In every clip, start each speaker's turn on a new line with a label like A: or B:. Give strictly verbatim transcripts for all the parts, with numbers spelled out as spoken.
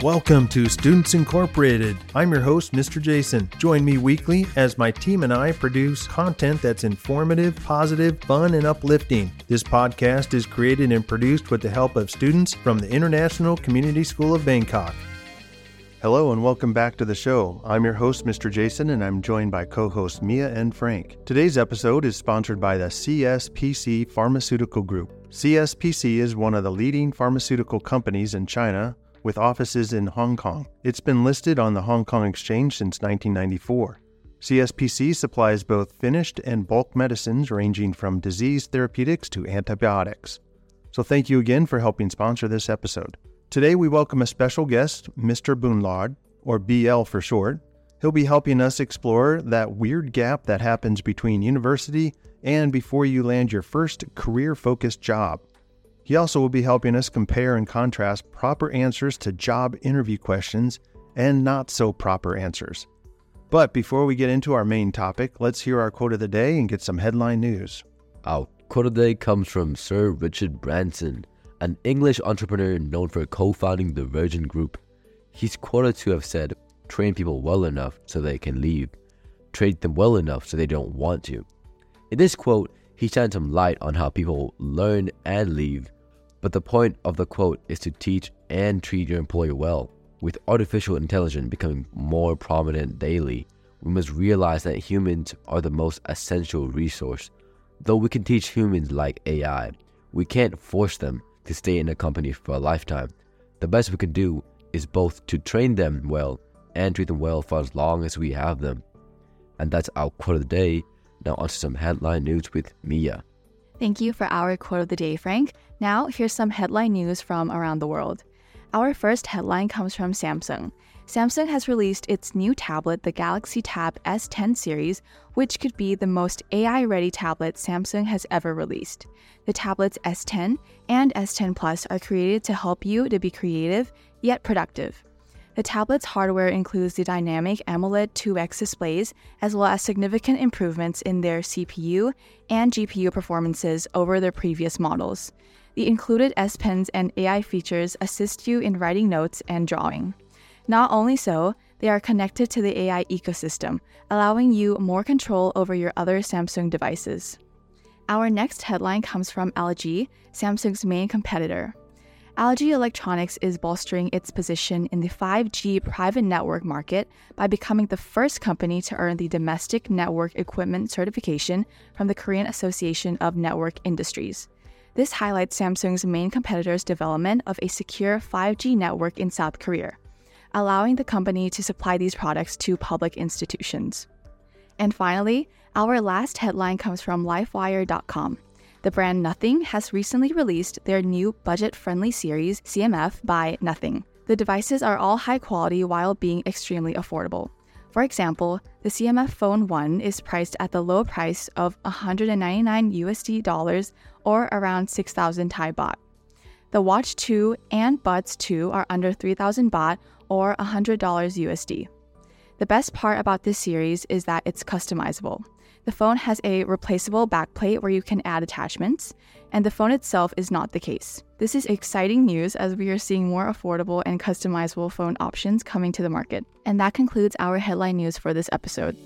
A: Welcome to Students Incorporated. I'm your host, Mister Jason. Join me weekly as my team and I produce content that's informative, positive, fun, and uplifting. This podcast is created and produced with the help of students from the International Community School of Bangkok. Hello and welcome back to the show. I'm your host, Mister Jason, and I'm joined by co-hosts Mia and Frank. Today's episode is sponsored by the C S P C Pharmaceutical Group. C S P C is one of the leading pharmaceutical companies in China, with offices in Hong Kong. It's been listed on the Hong Kong Exchange since nineteen ninety-four. C S P C supplies both finished and bulk medicines ranging from disease therapeutics to antibiotics. So thank you again for helping sponsor this episode. Today we welcome a special guest, Mister Boonlard, or B L for short. He'll be helping us explore that weird gap that happens between university and before you land your first career-focused job. He also will be helping us compare and contrast proper answers to job interview questions and not so proper answers. But before we get into our main topic, let's hear our quote of the day and get some headline news.
B: Our quote of the day comes from Sir Richard Branson, an English entrepreneur known for co-founding the Virgin Group. He's quoted to have said, "Train people well enough so they can leave. Train them well enough so they don't want to." In this quote, he shines some light on how people learn and leave. But the point of the quote is to teach and treat your employer well. With artificial intelligence becoming more prominent daily, we must realize that humans are the most essential resource. Though we can teach humans like A I, we can't force them to stay in a company for a lifetime. The best we can do is both to train them well and treat them well for as long as we have them. And that's our quote of the day. Now on to some headline news with Mia.
C: Thank you for our quote of the day, Frank. Now, here's some headline news from around the world. Our first headline comes from Samsung. Samsung has released its new tablet, the Galaxy Tab S ten series, which could be the most A I-ready tablet Samsung has ever released. The tablets S ten and S ten Plus are created to help you to be creative, yet productive. The tablet's hardware includes the dynamic AMOLED two X displays, as well as significant improvements in their C P U and G P U performances over their previous models. The included S Pens and A I features assist you in writing notes and drawing. Not only so, they are connected to the A I ecosystem, allowing you more control over your other Samsung devices. Our next headline comes from L G, Samsung's main competitor. L G Electronics is bolstering its position in the five G private network market by becoming the first company to earn the Domestic Network Equipment certification from the Korean Association of Network Industries. This highlights Samsung's main competitor's development of a secure five G network in South Korea, allowing the company to supply these products to public institutions. And finally, our last headline comes from Lifewire dot com. The brand Nothing has recently released their new budget-friendly series, C M F by Nothing. The devices are all high quality while being extremely affordable. For example, the C M F Phone one is priced at the low price of one hundred ninety-nine U S D dollars or around six thousand Thai baht. The Watch two and Buds two are under three thousand baht or one hundred dollars U S D. The best part about this series is that it's customizable. The phone has a replaceable backplate where you can add attachments, and the phone itself is not the case. This is exciting news as we are seeing more affordable and customizable phone options coming to the market. And that concludes our headline news for this episode.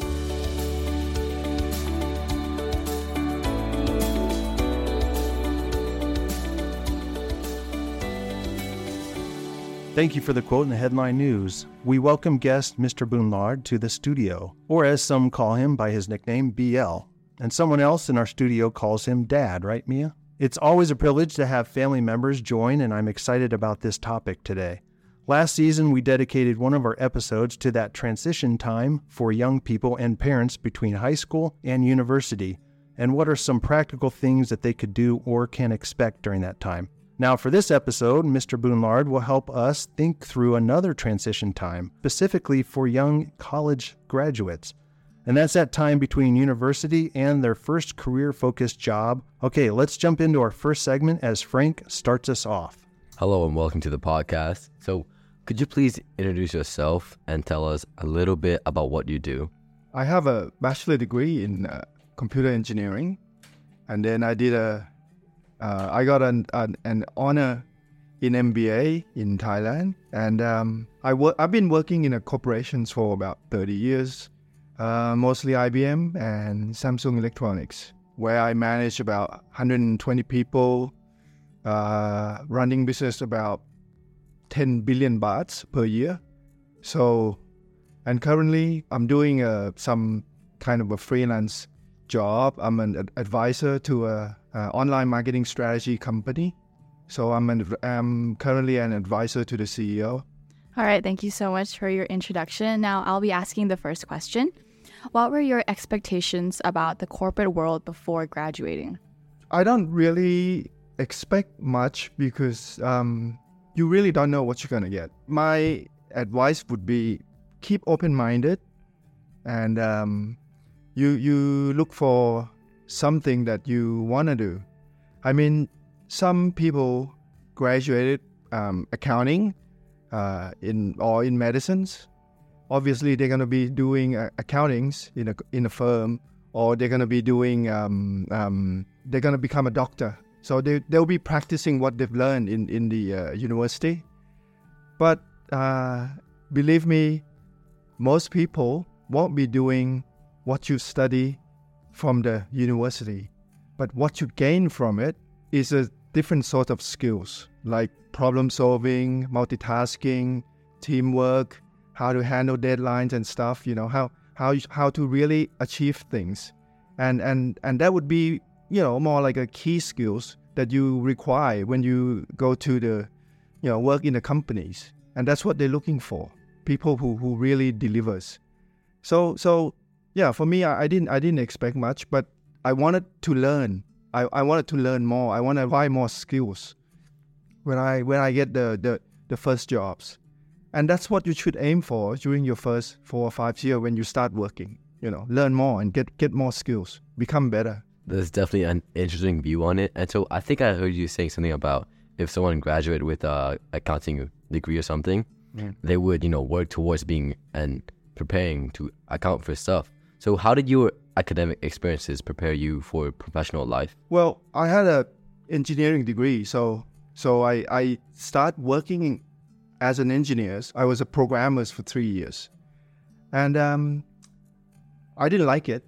A: Thank you for the quote in the headline news. We welcome guest Mister Boonlard to the studio, or as some call him by his nickname, B L. And someone else in our studio calls him Dad, right, Mia? It's always a privilege to have family members join, and I'm excited about this topic today. Last season, we dedicated one of our episodes to that transition time for young people and parents between high school and university, and what are some practical things that they could do or can expect during that time. Now, for this episode, Mister Boonlard will help us think through another transition time, specifically for young college graduates. And that's that time between university and their first career-focused job. Okay, let's jump into our first segment as Frank starts us off.
B: Hello and welcome to the podcast. So, could you please introduce yourself and tell us a little bit about what you do?
D: I have a bachelor degree in uh, computer engineering, and then I did a, uh, I got an, an an honor in M B A in Thailand. And um, I work, I've been working in a corporations for about thirty years, uh, mostly I B M and Samsung Electronics, where I manage about one hundred twenty people, uh, running business about ten billion bahts per year. So, and currently I'm doing uh, some kind of a freelance job. I'm an ad- advisor to a, a online marketing strategy company. So I'm, an, I'm currently an advisor to the C E O.
C: All right, thank you so much for your introduction. Now I'll be asking the first question. What were your expectations about the corporate world before graduating?
D: I don't really expect much because um, you really don't know what you're going to get. My advice would be keep open-minded and um, you you look for something that you want to do. I mean, some people graduated um, accounting uh, in or in medicines. Obviously, they're going to be doing uh, accountings in a in a firm, or they're going to be doing um, um, they're going to become a doctor. So they they'll be practicing what they've learned in in the uh, university. But uh, believe me, most people won't be doing what you study from the university. But what you gain from it is a different sort of skills, like problem solving, multitasking, teamwork, how to handle deadlines and stuff, you know, how how how to really achieve things. And and and that would be, you know, more like a key skills that you require when you go to the, you know, work in the companies. And that's what they're looking for. People who, who really delivers. So so yeah, for me I, I didn't I didn't expect much, but I wanted to learn. I, I wanted to learn more. I want to buy more skills when I when I get the, the, the first jobs. And that's what you should aim for during your first four or five years when you start working. You know, learn more and get, get more skills, become better.
B: There's definitely an interesting view on it. And so I think I heard you saying something about if someone graduated with a accounting degree or something, yeah. they would, you know, work towards being and preparing to account for stuff. So how did your academic experiences prepare you for professional life?
D: Well, I had a engineering degree, so so I, I started working as an engineer. I was a programmer for three years. And um, I didn't like it.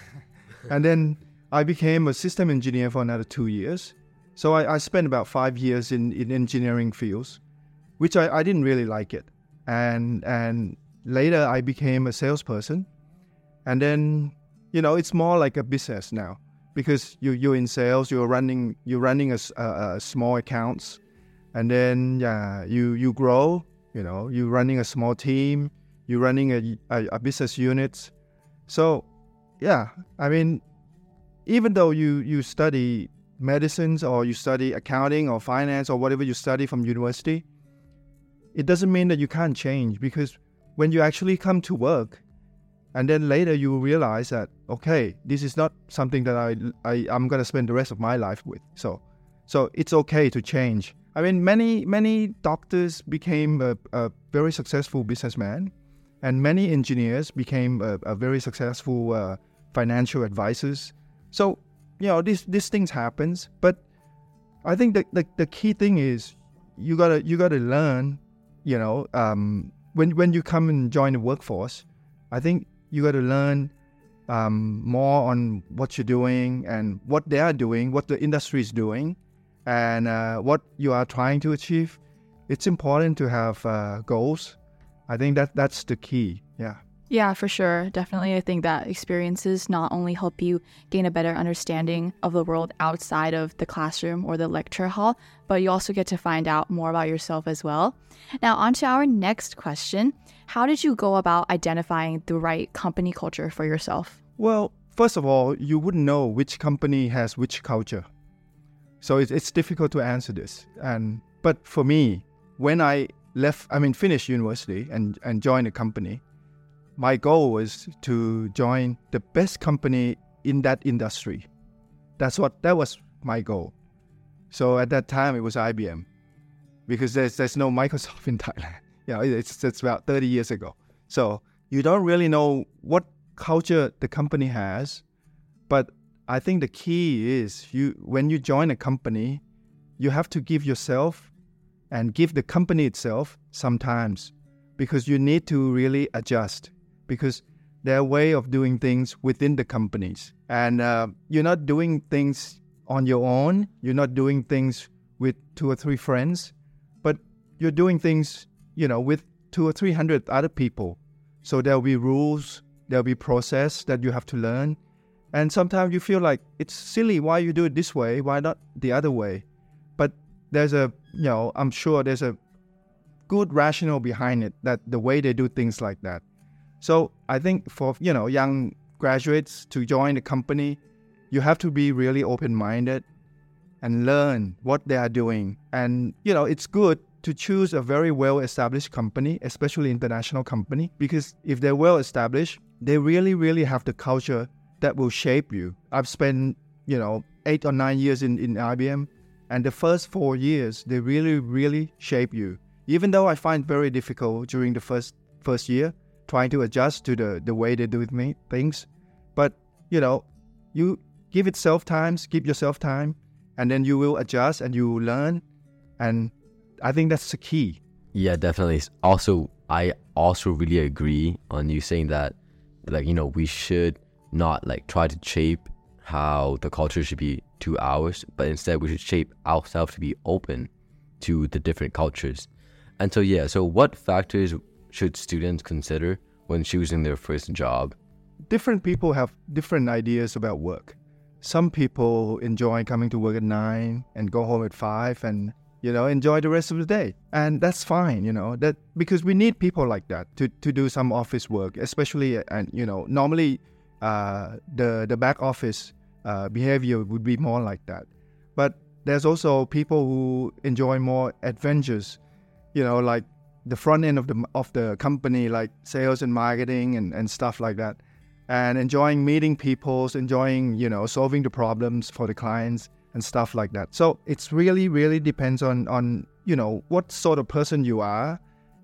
D: And then I became a system engineer for another two years. So I, I spent about five years in, in engineering fields, which I, I didn't really like it. And and later I became a salesperson. And then, you know, it's more like a business now because you, you're in sales, you're running you're running a, a, a small accounts. And then uh, you you grow, you know, you're running a small team, you're running a, a, a business unit. So, yeah, I mean, even though you, you study medicines or you study accounting or finance or whatever you study from university, it doesn't mean that you can't change, because when you actually come to work and then later you realize that, okay, this is not something that I, I, I'm going to spend the rest of my life with. So so it's okay to change. I mean, many, many doctors became a, a very successful businessman, and many engineers became a, a very successful uh, financial advisors. So, you know, these these things happens, but I think the, the, the key thing is you gotta you gotta learn, you know, um, when when you come and join the workforce, I think you gotta learn um, more on what you're doing and what they are doing, what the industry is doing, and uh, what you are trying to achieve. It's important to have uh, goals. I think that that's the key. Yeah.
C: Yeah, for sure. Definitely. I think that experiences not only help you gain a better understanding of the world outside of the classroom or the lecture hall, but you also get to find out more about yourself as well. Now, on to our next question. How did you go about identifying the right company culture for yourself?
D: Well, first of all, you wouldn't know which company has which culture. So it's, it's difficult to answer this. And but for me, when I left, I mean, finished university and, and joined a company, my goal was to join the best company in that industry. That's what that was my goal. So at that time, it was I B M, because there's there's no Microsoft in Thailand. You know, it's it's about thirty years ago. So you don't really know what culture the company has, but I think the key is you when you join a company, you have to give yourself and give the company itself some times, because you need to really adjust, because there are way of doing things within the companies, and uh, you're not doing things on your own. You're not doing things with two or three friends, but you're doing things, you know, with two or three hundred other people. So there'll be rules, there'll be process that you have to learn. And sometimes you feel like it's silly. Why you do it this way? Why not the other way? But there's a, you know, I'm sure there's a good rationale behind it, that the way they do things like that. So I think for, you know, young graduates to join the company, you have to be really open-minded and learn what they are doing. And, you know, it's good to choose a very well-established company, especially international company, because if they're well-established, they really, really have the culture that will shape you. I've spent, you know, eight or nine years in, in I B M, and the first four years, they really, really shape you. Even though I find it very difficult during the first first year, trying to adjust to the, the way they do me, things. But, you know, you give it self-time, give yourself time, and then you will adjust and you will learn. And I think that's the key.
B: Yeah, definitely. Also, I also really agree on you saying that, like, you know, we should not like try to shape how the culture should be to ours, but instead we should shape ourselves to be open to the different cultures. And so, yeah, so what factors should students consider when choosing their first job?
D: Different people have different ideas about work. Some people enjoy coming to work at nine and go home at five and, you know, enjoy the rest of the day. And that's fine, you know, that because we need people like that to, to do some office work, especially, and, you know, normally uh, the, the back office uh, behavior would be more like that. But there's also people who enjoy more adventures, you know, like the front end of the of the company, like sales and marketing and, and stuff like that. And enjoying meeting people, enjoying, you know, solving the problems for the clients and stuff like that. So it's really, really depends on, on, you know, what sort of person you are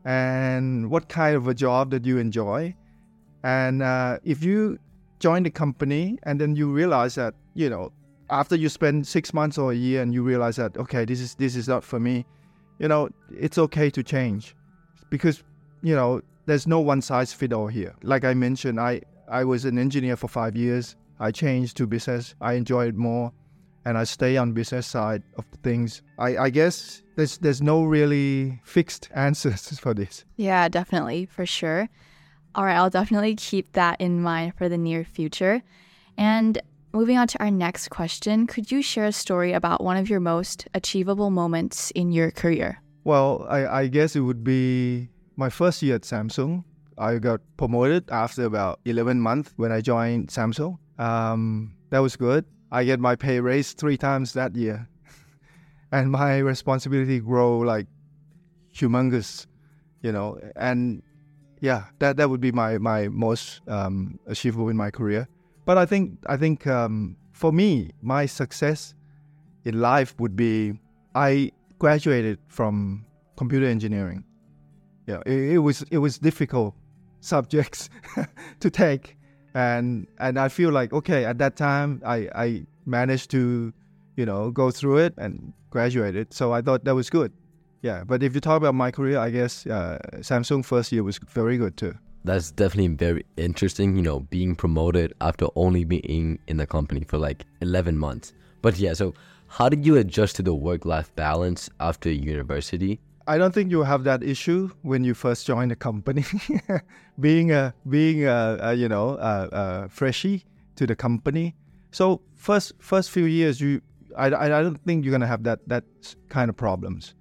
D: and what kind of a job that you enjoy. And uh, if you join the company and then you realize that, you know, after you spend six months or a year and you realize that, okay, this is this is not for me, you know, it's okay to change. Because, you know, there's no one size fit all here. Like I mentioned, I, I was an engineer for five years. I changed to business. I enjoy it more. And I stay on business side of the things. I, I guess there's there's no really fixed answers for this.
C: Yeah, definitely, for sure. All right, I'll definitely keep that in mind for the near future. And moving on to our next question, could you share a story about one of your most achievable moments in your career?
D: Well, I, I guess it would be my first year at Samsung. I got promoted after about eleven months when I joined Samsung. Um, that was good. I get my pay raised three times that year. And my responsibility grow like humongous, you know. And yeah, that, that would be my, my most um, achievable in my career. But I think I think um, for me, my success in life would be I graduated from computer engineering. Yeah, it, it was it was difficult subjects to take, and and I feel like okay at that time I I managed to, you know, go through it and graduated. So I thought that was good. Yeah, but if you talk about my career, I guess uh, Samsung first year was very good too.
B: That's definitely very interesting, you know, being promoted after only being in the company for like eleven months. But yeah, so how did you adjust to the work-life balance after university?
D: I don't think you have that issue when you first join a company. being a being a, a you know a, a freshie to the company, so first first few years you I, I don't think you're gonna have that that kind of problems.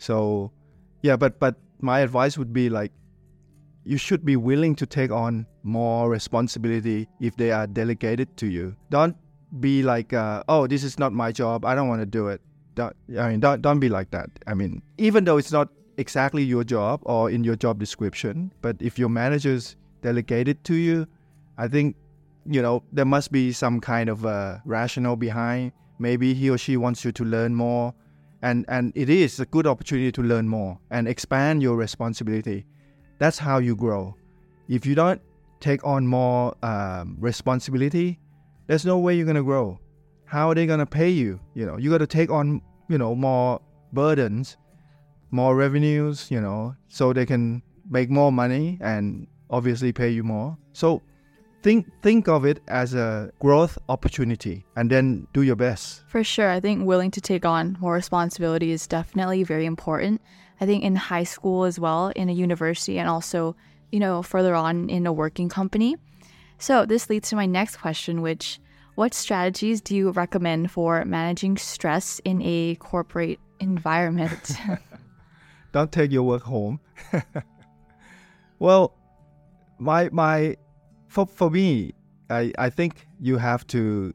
D: So yeah, but but my advice would be like, you should be willing to take on more responsibility if they are delegated to you. Don't be like, uh, oh, this is not my job, I don't want to do it. Don't, I mean, don't, don't be like that. I mean, even though it's not exactly your job or in your job description, but if your managers delegate it to you, I think, you know, there must be some kind of uh, rationale behind. Maybe he or she wants you to learn more. And, and it is a good opportunity to learn more and expand your responsibility. That's how you grow. If you don't take on more um, responsibility, there's no way you're going to grow. How are they going to pay you? You know, you got to take on, you know, more burdens. more revenues, you know, so they can make more money and obviously pay you more. So think think of it as a growth opportunity and then do your best.
C: For sure. I think willing to take on more responsibility is definitely very important. I think in high school as well, in a university, and also, you know, further on in a working company. So this leads to my next question, which, what strategies do you recommend for managing stress in a corporate environment?
D: Don't take your work home. Well, my my for for me, I, I think you have to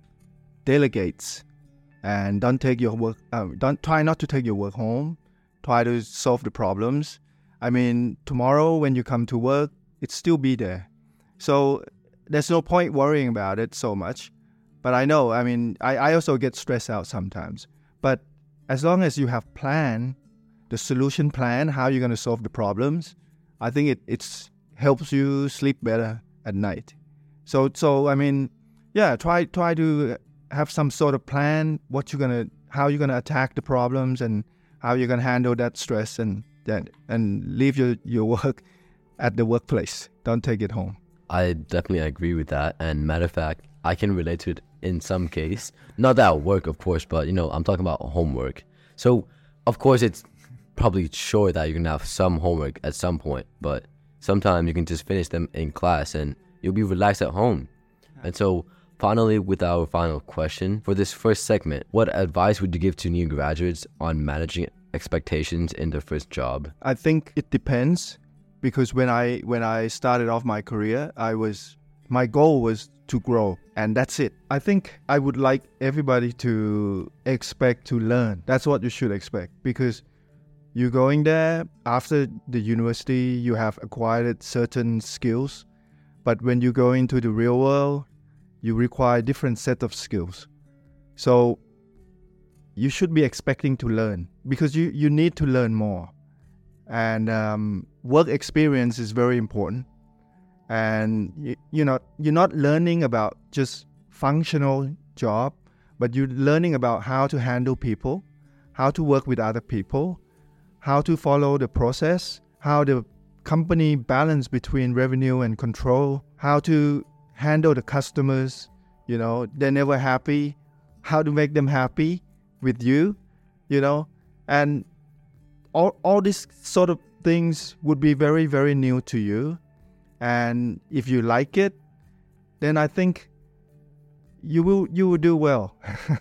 D: delegate and don't take your work. Uh, don't try not to take your work home. Try to solve the problems. I mean, tomorrow when you come to work, it still be there. So there's no point worrying about it so much. But I know, I mean, I, I also get stressed out sometimes. But as long as you have plan, the solution plan, how you're going to solve the problems, I think it it's helps you sleep better at night. So, so I mean, yeah, try try to have some sort of plan, what you're going to, how you're going to attack the problems and how you're going to handle that stress and that, and leave your, your work at the workplace. Don't take it home.
B: I definitely agree with that. And matter of fact, I can relate to it in some case. Not that at work, of course, but, you know, I'm talking about homework. So, of course, it's probably sure that you're going to have some homework at some point, but sometimes you can just finish them in class and you'll be relaxed at home. And so, finally, with our final question, for this first segment, what advice would you give to new graduates on managing expectations in their first job?
D: I think it depends, because when I when I started off my career, I was my goal was to grow, and that's it. I think I would like everybody to expect to learn. That's what you should expect, because you're going there after the university, you have acquired certain skills, but when you go into the real world, you require different set of skills. So you should be expecting to learn, because you, you need to learn more. And um, work experience is very important. And you, you know, you're not learning about just functional job, but you're learning about how to handle people, how to work with other people, how to follow the process, how the company balance between revenue and control, how to handle the customers, you know, they're never happy, how to make them happy with you, you know, and all all these sort of things would be very, very new to you. And if you like it, then I think you will you will do well.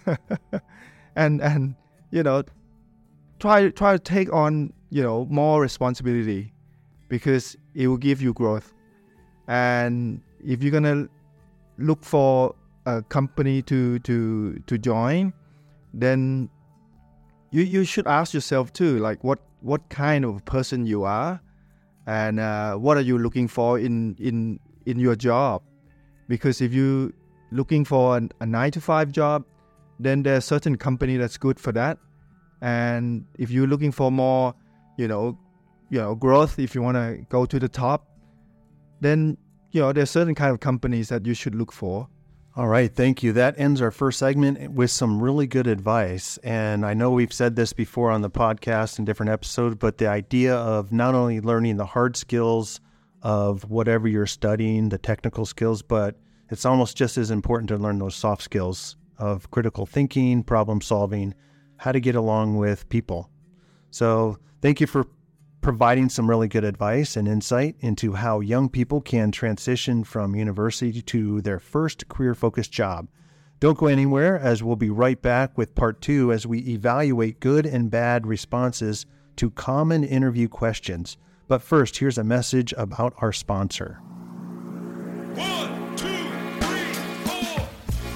D: and and you know, try try to take on, you know, more responsibility, because it will give you growth. And if you're gonna look for a company to to to join, then you you should ask yourself too, like what what kind of person you are, and uh, what are you looking for in in in your job. Because if you looking for an, a nine to five job, then there's a certain company that's good for that. And if you're looking for more, you know, you know, growth, if you want to go to the top, then, you know, there's certain kind of companies that you should look for.
A: All right, thank you. That ends our first segment with some really good advice. And I know we've said this before on the podcast in different episodes, but the idea of not only learning the hard skills of whatever you're studying, the technical skills, but it's almost just as important to learn those soft skills of critical thinking, problem solving, how to get along with people. So thank you for providing some really good advice and insight into how young people can transition from university to their first career-focused job. Don't go anywhere, as we'll be right back with part two as we evaluate good and bad responses to common interview questions. But first, here's a message about our sponsor.
E: One, two, three, four.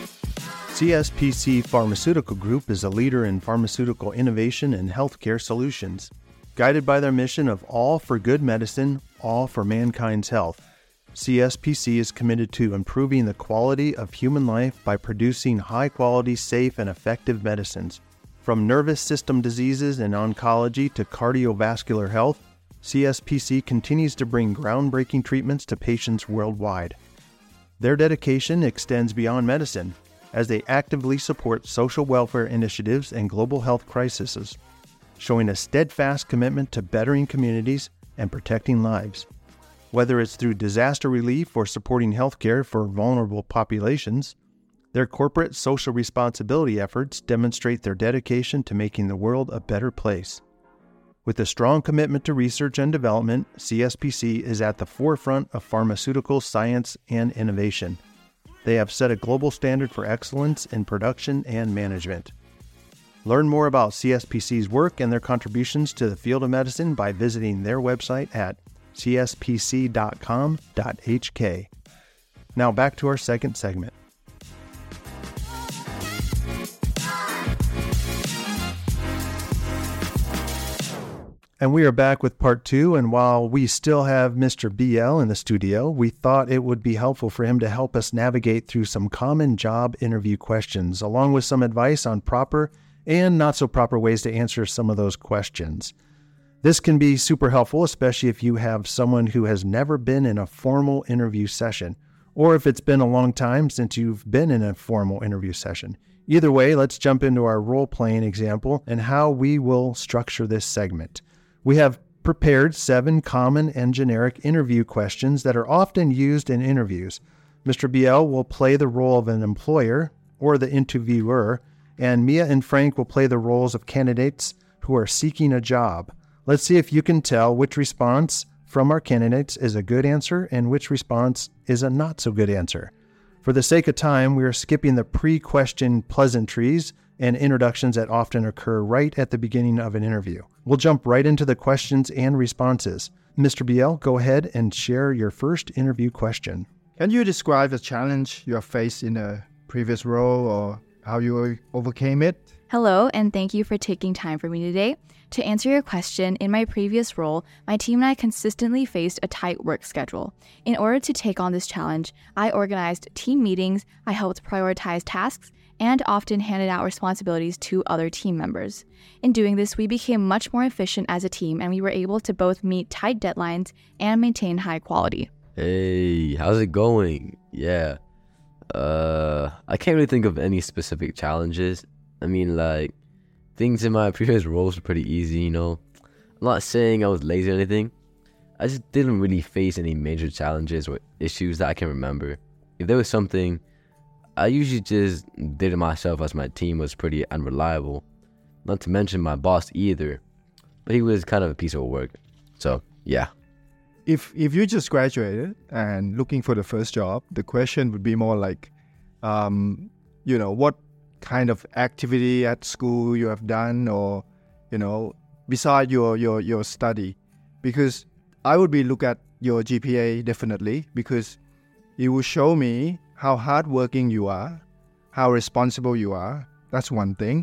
A: C S P C Pharmaceutical Group is a leader in pharmaceutical innovation and healthcare solutions. Guided by their mission of all for good medicine, all for mankind's health, C S P C is committed to improving the quality of human life by producing high-quality, safe, and effective medicines. From nervous system diseases and oncology to cardiovascular health, C S P C continues to bring groundbreaking treatments to patients worldwide. Their dedication extends beyond medicine, as they actively support social welfare initiatives and global health crises. showing a steadfast commitment to bettering communities and protecting lives. Whether it's through disaster relief or supporting healthcare for vulnerable populations, their corporate social responsibility efforts demonstrate their dedication to making the world a better place. With a strong commitment to research and development, C S P C is at the forefront of pharmaceutical science and innovation. They have set a global standard for excellence in production and management. Learn more about C S P C's work and their contributions to the field of medicine by visiting their website at c s p c dot com dot h k. Now back to our second segment. And we are back with part two, and while we still have Mister B L in the studio, we thought it would be helpful for him to help us navigate through some common job interview questions, along with some advice on proper and not so proper ways to answer some of those questions. This can be super helpful, especially if you have someone who has never been in a formal interview session, or if it's been a long time since you've been in a formal interview session. Either way, let's jump into our role-playing example and how we will structure this segment. We have prepared seven common and generic interview questions that are often used in interviews. Mister B L will play the role of an employer or the interviewer, and Mia and Frank will play the roles of candidates who are seeking a job. Let's see if you can tell which response from our candidates is a good answer and which response is a not so good answer. For the sake of time, we are skipping the pre-question pleasantries and introductions that often occur right at the beginning of an interview. We'll jump right into the questions and responses. Mister B L, go ahead and share your first interview question.
D: Can you describe a challenge you have faced in a previous role or how you overcame it?
C: Hello, and thank you for taking time for me today. To answer your question, in my previous role, my team and I consistently faced a tight work schedule. In order to take on this challenge, I organized team meetings, I helped prioritize tasks, and often handed out responsibilities to other team members. In doing this, we became much more efficient as a team, and we were able to both meet tight deadlines and maintain high quality.
B: Hey, how's it going? Yeah. Uh, I can't really think of any specific challenges. I mean, like, things in my previous roles were pretty easy, you know. I'm not saying I was lazy or anything. I just didn't really face any major challenges or issues that I can remember. If there was something, I usually just did it myself as my team was pretty unreliable. Not to mention my boss either. But he was kind of a piece of work. So, yeah.
D: If if you just graduated and looking for the first job, the question would be more like, um, you know, what kind of activity at school you have done, or, you know, beside your, your, your study. Because I would be look at your G P A definitely, because it will show me how hardworking you are, how responsible you are. That's one thing.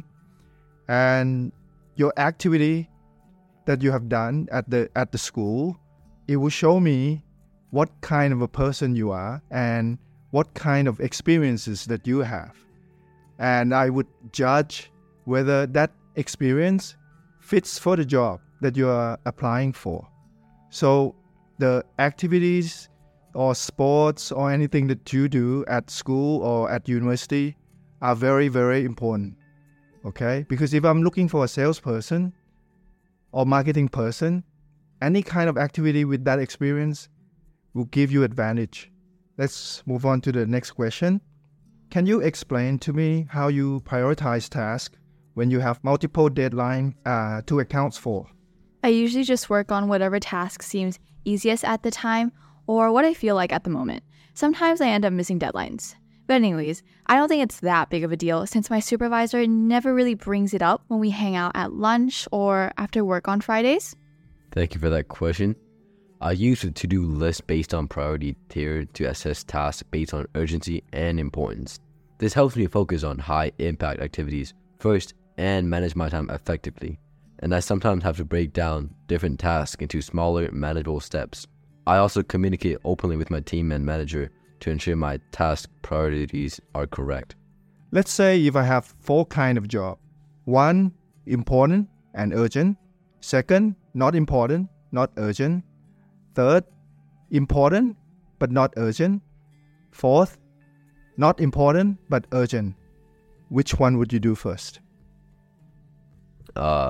D: And your activity that you have done at the at the school, it will show me what kind of a person you are and what kind of experiences that you have. And I would judge whether that experience fits for the job that you are applying for. So the activities or sports or anything that you do at school or at university are very, very important. Okay? Because if I'm looking for a salesperson or marketing person, any kind of activity with that experience will give you advantage. Let's move on to the next question. Can you explain to me how you prioritize tasks when you have multiple deadlines uh, to account for?
C: I usually just work on whatever task seems easiest at the time or what I feel like at the moment. Sometimes I end up missing deadlines. But anyways, I don't think it's that big of a deal since my supervisor never really brings it up when we hang out at lunch or after work on Fridays.
B: Thank you for that question. I use a to-do list based on priority tier to assess tasks based on urgency and importance. This helps me focus on high-impact activities first and manage my time effectively. And I sometimes have to break down different tasks into smaller, manageable steps. I also communicate openly with my team and manager to ensure my task priorities are correct.
D: Let's say if I have four kinds of job. One, important and urgent. Second, not important, not urgent. Third, important but not urgent. Fourth, not important but urgent. Which one would you do first?
B: Uh,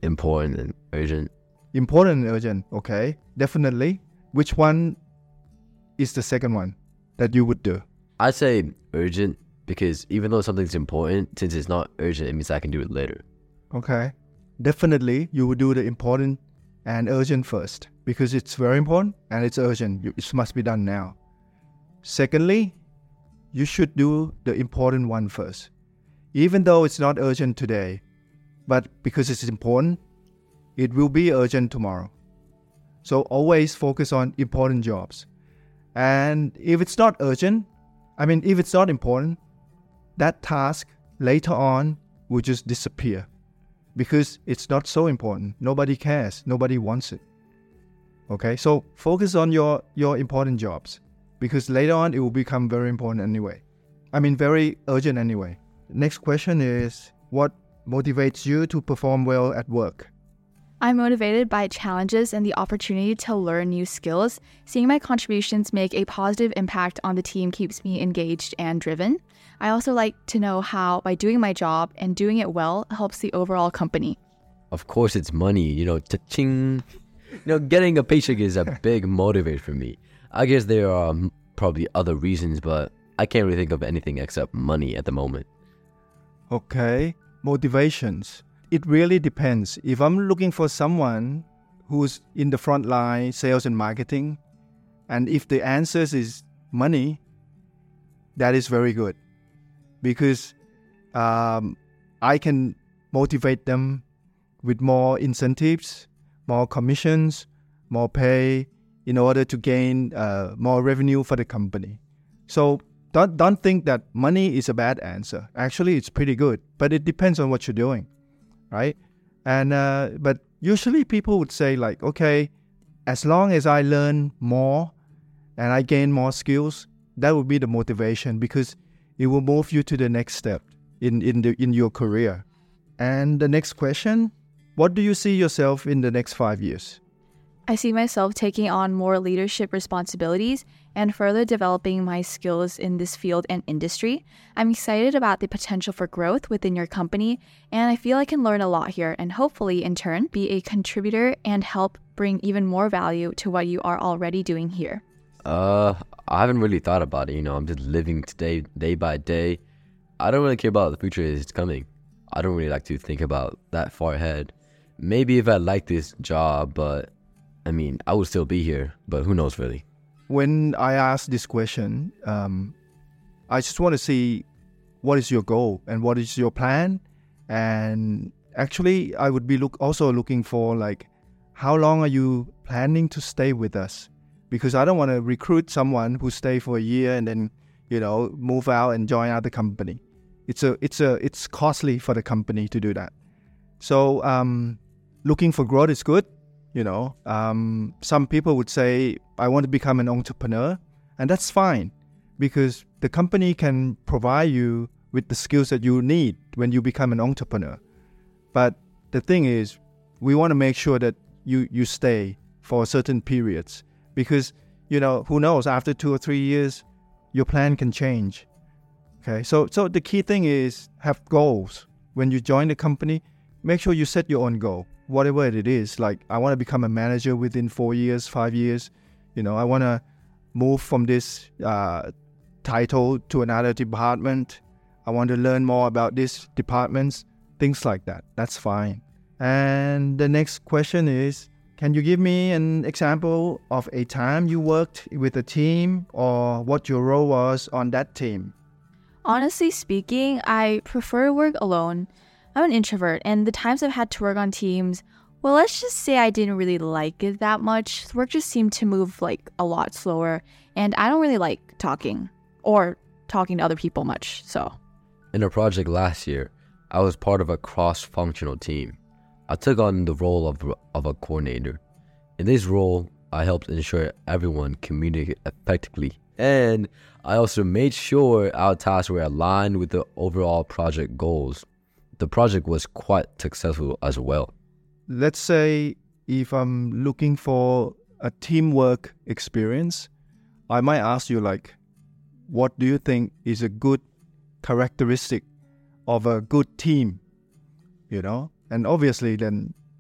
B: important and urgent.
D: Important and urgent, okay. Definitely. Which one is the second one that you would do?
B: I'd say urgent because even though something's important, since it's not urgent, it means I can do it later.
D: Okay. Definitely, you would do the important and urgent first because it's very important and it's urgent. It must be done now. Secondly, you should do the important one first. Even though it's not urgent today, but because it's important, it will be urgent tomorrow. So always focus on important jobs. And if it's not urgent, I mean, if it's not important, that task later on will just disappear because it's not so important. Nobody cares. Nobody wants it. Okay, so focus on your, your important jobs because later on it will become very important anyway. I mean, very urgent anyway. Next question is, what motivates you to perform well at work?
C: I'm motivated by challenges and the opportunity to learn new skills. Seeing my contributions make a positive impact on the team keeps me engaged and driven. I also like to know how, by doing my job and doing it well, helps the overall company.
B: Of course, it's money. You know, cha-ching. You know, getting a paycheck is a big motivator for me. I guess there are um, probably other reasons, but I can't really think of anything except money at the moment.
D: Okay, motivations. It really depends. If I'm looking for someone who's in the front line, sales and marketing, and if the answer is money, that is very good. Because um, I can motivate them with more incentives, more commissions, more pay in order to gain uh, more revenue for the company. So don't, don't think that money is a bad answer. Actually, it's pretty good, but it depends on what you're doing. Right? And uh, but usually people would say like, okay, as long as I learn more and I gain more skills, that would be the motivation because it will move you to the next step in, in, the, in your career. And the next question, what do you see yourself in the next five years?
C: I see myself taking on more leadership responsibilities and further developing my skills in this field and industry. I'm excited about the potential for growth within your company, and I feel I can learn a lot here and hopefully, in turn, be a contributor and help bring even more value to what you are already doing here.
B: Uh, I haven't really thought about it. You know, I'm just living today, day by day. I don't really care about the future as it's coming. I don't really like to think about that far ahead. Maybe if I like this job, but I mean, I would still be here, but who knows really.
D: When I ask this question, um, I just want to see what is your goal and what is your plan. And actually, I would be look also looking for like, how long are you planning to stay with us? Because I don't want to recruit someone who stay for a year and then, you know, move out and join other company. It's a, it's a, it's costly for the company to do that. So um, looking for growth is good. You know, um, some people would say, I want to become an entrepreneur, and that's fine because the company can provide you with the skills that you need when you become an entrepreneur. But the thing is, we want to make sure that you, you stay for certain periods because, you know, who knows, after two or three years, your plan can change. Okay, so, so the key thing is have goals. When you join the company, make sure you set your own goal. Whatever it is, like I want to become a manager within four years, five years. You know, I want to move from this uh, title to another department. I want to learn more about these departments, things like that. That's fine. And the next question is, can you give me an example of a time you worked with a team or what your role was on that team?
C: Honestly speaking, I prefer to work alone. I'm an introvert, and the times I've had to work on teams, well, let's just say I didn't really like it that much. Work just seemed to move like a lot slower, and I don't really like talking or talking to other people much, so.
B: In a project last year, I was part of a cross-functional team. I took on the role of, of a coordinator. In this role, I helped ensure everyone communicated effectively, and I also made sure our tasks were aligned with the overall project goals. The project was quite successful as well.
D: Let's say if I'm looking for a teamwork experience, I might ask you like, what do you think is a good characteristic of a good team? You know, and obviously then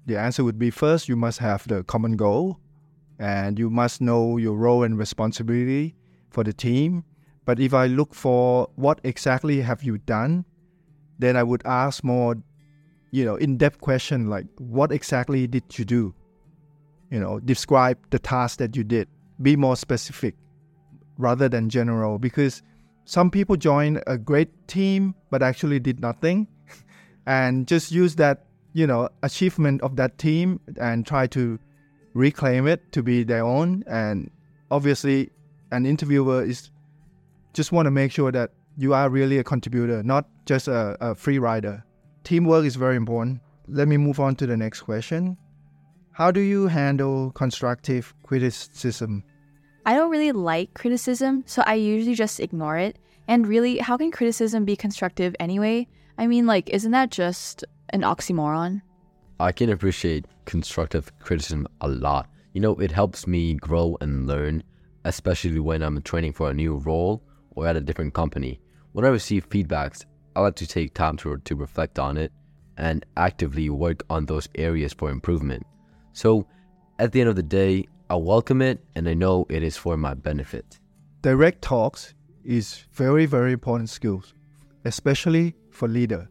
D: the answer would be, first, you must have the common goal, and you must know your role and responsibility for the team. But if I look for what exactly have you done, then I would ask more, you know, in-depth question like, what exactly did you do? You know, describe the task that you did. Be more specific rather than general, because some people join a great team but actually did nothing and just use that, you know, achievement of that team and try to reclaim it to be their own. And obviously an interviewer is just want to make sure that you are really a contributor, not just a, a free rider. Teamwork is very important. Let me move on to the next question. How do you handle constructive criticism?
C: I don't really like criticism, so I usually just ignore it. And really, how can criticism be constructive anyway? I mean, like, isn't that just an oxymoron?
B: I can appreciate constructive criticism a lot. You know, it helps me grow and learn, especially when I'm training for a new role or at a different company. When I receive feedbacks, I like to take time to, to reflect on it and actively work on those areas for improvement. So, at the end of the day, I welcome it and I know it is for my benefit.
D: Direct talks is very, very important skills, especially for leader.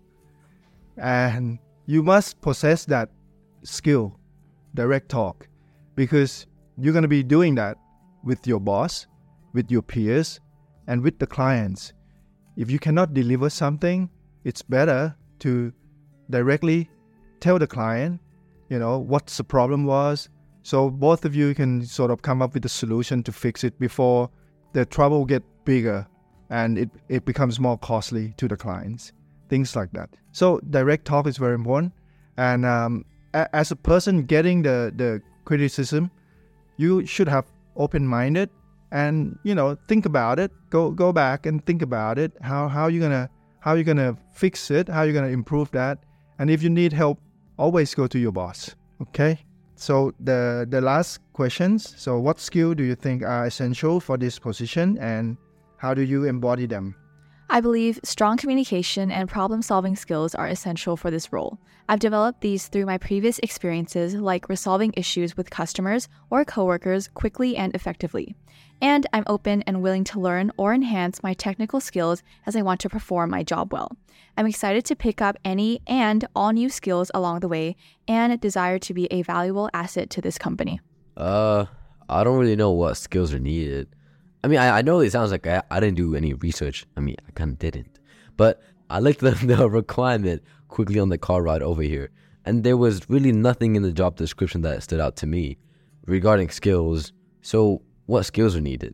D: And you must possess that skill, direct talk, because you're going to be doing that with your boss, with your peers, and with the clients. If you cannot deliver something, it's better to directly tell the client, you know, what the problem was. So both of you can sort of come up with a solution to fix it before the trouble get bigger and it, it becomes more costly to the clients. Things like that. So direct talk is very important. And um, a- as a person getting the, the criticism, you should have open-minded and, you know, think about it. Go go back and think about it. How how you gonna how you gonna fix it? How you gonna improve that? And if you need help, always go to your boss. Okay. So the the last questions. So what skill do you think are essential for this position, and how do you embody them?
C: I believe strong communication and problem-solving skills are essential for this role. I've developed these through my previous experiences, like resolving issues with customers or coworkers quickly and effectively. And I'm open and willing to learn or enhance my technical skills as I want to perform my job well. I'm excited to pick up any and all new skills along the way and desire to be a valuable asset to this company.
B: Uh, I don't really know what skills are needed. I mean, I, I know it sounds like I, I didn't do any research. I mean, I kind of didn't. But I looked the, the requirement quickly on the car ride over here. And there was really nothing in the job description that stood out to me regarding skills. So what skills are needed?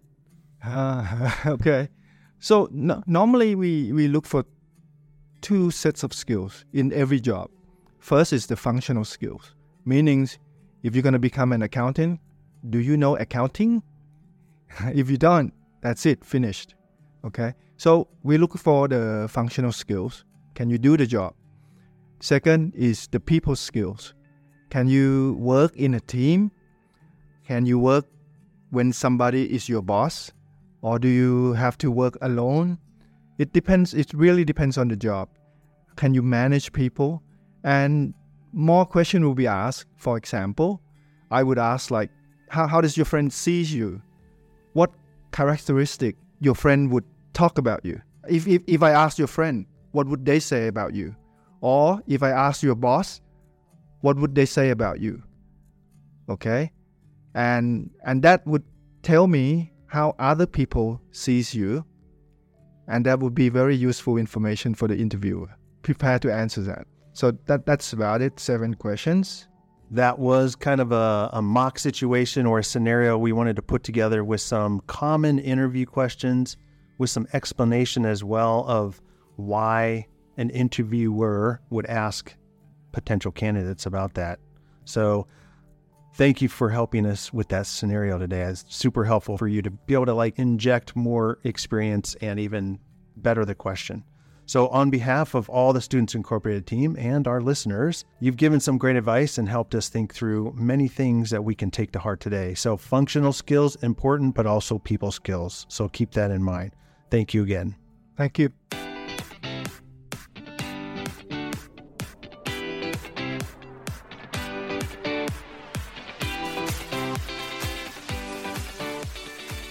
D: Uh, okay. So no, normally we, we look for two sets of skills in every job. First is the functional skills. Meaning, if you're going to become an accountant, do you know accounting? If you don't, that's it, finished. Okay? So we look for the functional skills. Can you do the job? Second is the people skills. Can you work in a team? Can you work when somebody is your boss? Or do you have to work alone? It depends. It really depends on the job. Can you manage people? And more questions will be asked. For example, I would ask like, how, how does your friend see you? What characteristic your friend would talk about you? If, if if I ask your friend, what would they say about you? Or if I ask your boss, what would they say about you? Okay? And and that would tell me how other people sees you. And that would be very useful information for the interviewer. Prepare to answer that. So that that's about it. Seven questions.
A: That was kind of a, a mock situation or a scenario we wanted to put together with some common interview questions, with some explanation as well of why an interviewer would ask potential candidates about that. So thank you for helping us with that scenario today. It's super helpful for you to be able to like inject more experience and even better the question. So on behalf of all the Students Incorporated team and our listeners, you've given some great advice and helped us think through many things that we can take to heart today. So functional skills, important, but also people skills. So keep that in mind. Thank you again.
D: Thank you.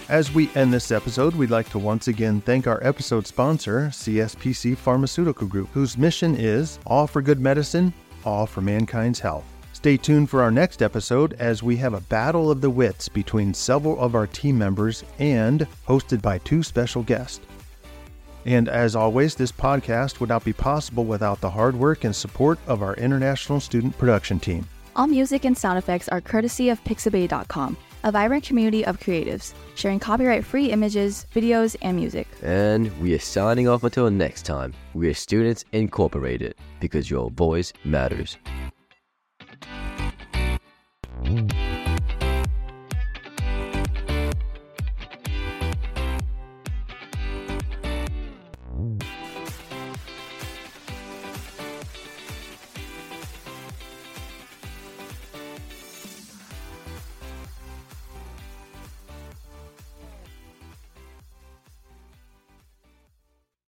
A: As we end this episode, we'd like to once again thank our episode sponsor, C S P C Pharmaceutical Group, whose mission is all for good medicine, all for mankind's health. Stay tuned for our next episode as we have a battle of the wits between several of our team members and hosted by two special guests. And as always, this podcast would not be possible without the hard work and support of our international student production team.
C: All music and sound effects are courtesy of Pixabay dot com, a vibrant community of creatives, sharing copyright-free images, videos, and music.
B: And we are signing off until next time. We are Students Incorporated, because your voice matters.